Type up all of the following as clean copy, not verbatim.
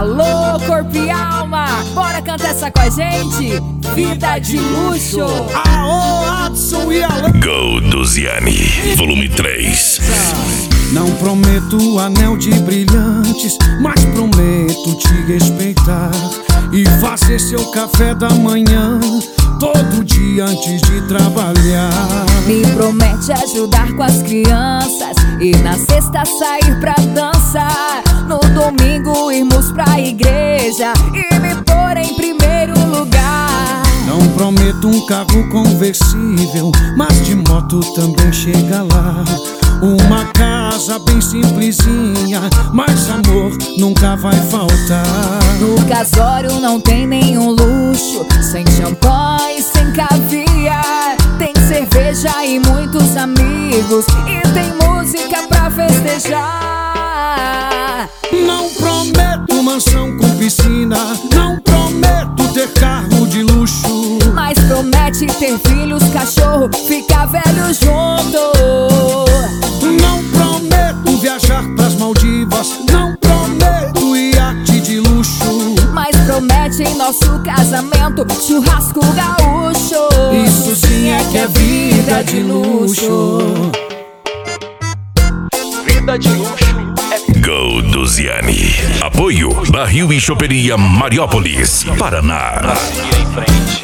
Alô, corpo e alma, bora cantar essa com a gente. Vida de luxo. Aô, Adson e Alô. Go Duziani, volume 3. Não prometo anel de brilhantes, mas prometo te respeitar e fazer seu café da manhã todo dia antes de trabalhar. Me promete ajudar com as crianças e na sexta sair pra dançar. No domingo irmos pra igreja e me pôr em primeiro lugar. Não prometo um carro conversível, mas de moto também chega lá. Uma casa bem simplesinha, mas amor nunca vai faltar. No casório não tem nenhum luxo, sem champanhe, sem caviar. Tem cerveja e muitos amigos, e tem música pra festejar. Não prometo mansão com piscina, não prometo ter carro de luxo, mas promete ter filhos, cachorro, ficar velho junto. Não prometo viajar pras Maldivas, não prometo iate de luxo, mas promete em nosso casamento churrasco gaúcho. Isso sim é que é vida de luxo. Vida de luxo é Go Duziani. Apoio Barril e Choperia Mariópolis, Paraná. seguir em frente.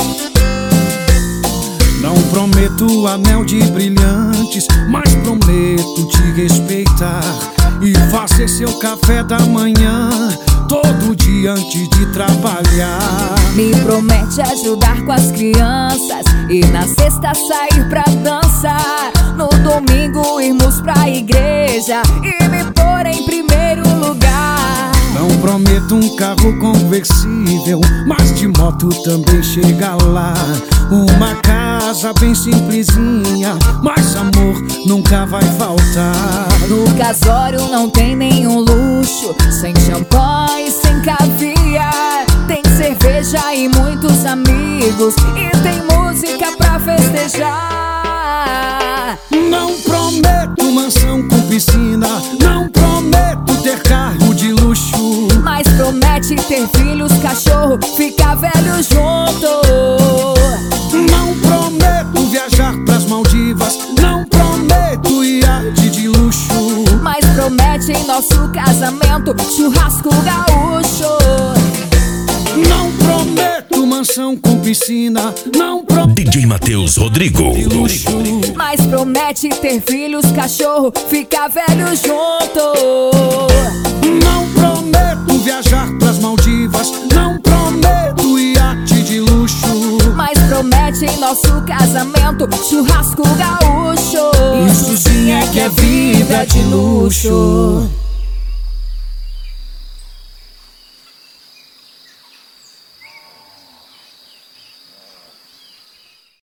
Não prometo anel de brilhantes, mas prometo te respeitar e fazer seu café da manhã todo dia antes de trabalhar. Me promete ajudar com as crianças e na sexta sair pra dançar. No domingo irmos pra igreja e me pôr em primeiro lugar. Não prometo um carro conversível, mas de moto também chega lá. Uma casa bem simplesinha, mas amor nunca vai faltar. No casório não tem nenhum luxo, sem champanhe, sem caviar. Tem cerveja e muitos amigos, e tem música pra festejar. Não prometo mansão com piscina, não prometo ter carro de luxo, mas promete ter filhos, cachorro, ficar velho junto. não prometo viajar pras Maldivas, não prometo iate de luxo, mas promete em nosso casamento churrasco gaúcho. não prometo mansão com piscina, não prometo DJ Matheus Rodrigo. luxo, mas promete ter filhos, cachorro, ficar velho junto. não prometo viajar pras Maldivas, não prometo iate de luxo, mas promete em nosso casamento churrasco gaúcho. isso sim é que é vida de luxo.